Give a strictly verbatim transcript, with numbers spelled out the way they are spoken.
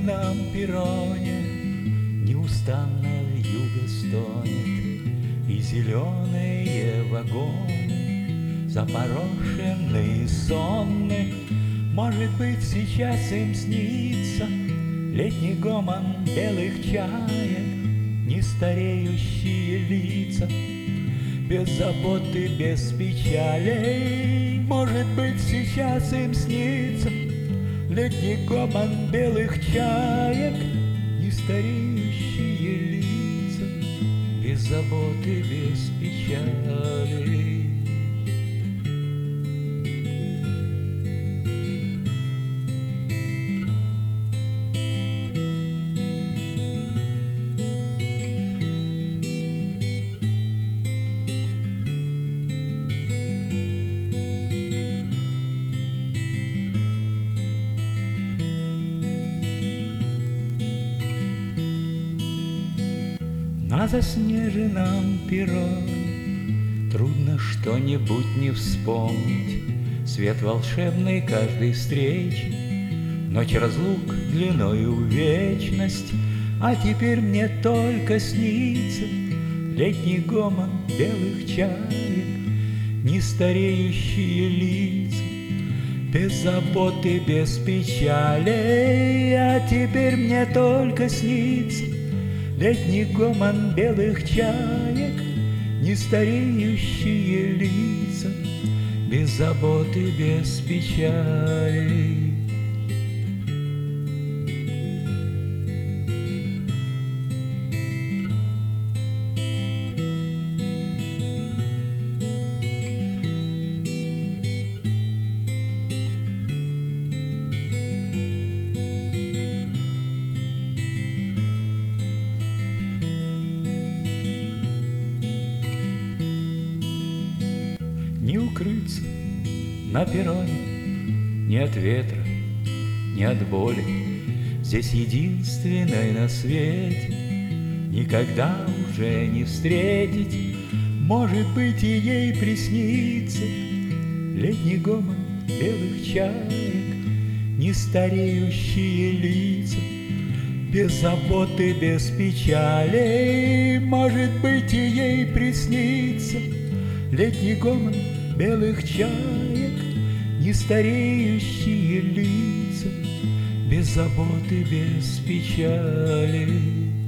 заснеженном перроне неустанно вьюга стонет, и зеленые вагоны запорошенные, сонны. Может быть, сейчас им снится летний гомон белых чаек, нестареющие лица, без заботы, без печалей. Может быть, сейчас им снится летний гомон белых чаек, нестареющие лица, без заботы, без печалей. На заснеженном перроне трудно что-нибудь не вспомнить, свет волшебный каждой встречи, ночь разлук длиною в вечность. А теперь мне только снится летний гомон белых чаек, нестареющие лица, без заботы, без печалей. А теперь мне только снится летний гомон белых чаек, нестареющие лица, без заботы, без печали. Не укрыться на перроне ни от ветра, ни от боли. Здесь единственной на свете никогда уже не встретить. Может быть, и ей приснится летний гомон белых чаек, нестареющие лица, без заботы, без печали. Может быть, и ей приснится летний гомон белых чаек, нестареющие лица, без заботы, без печали.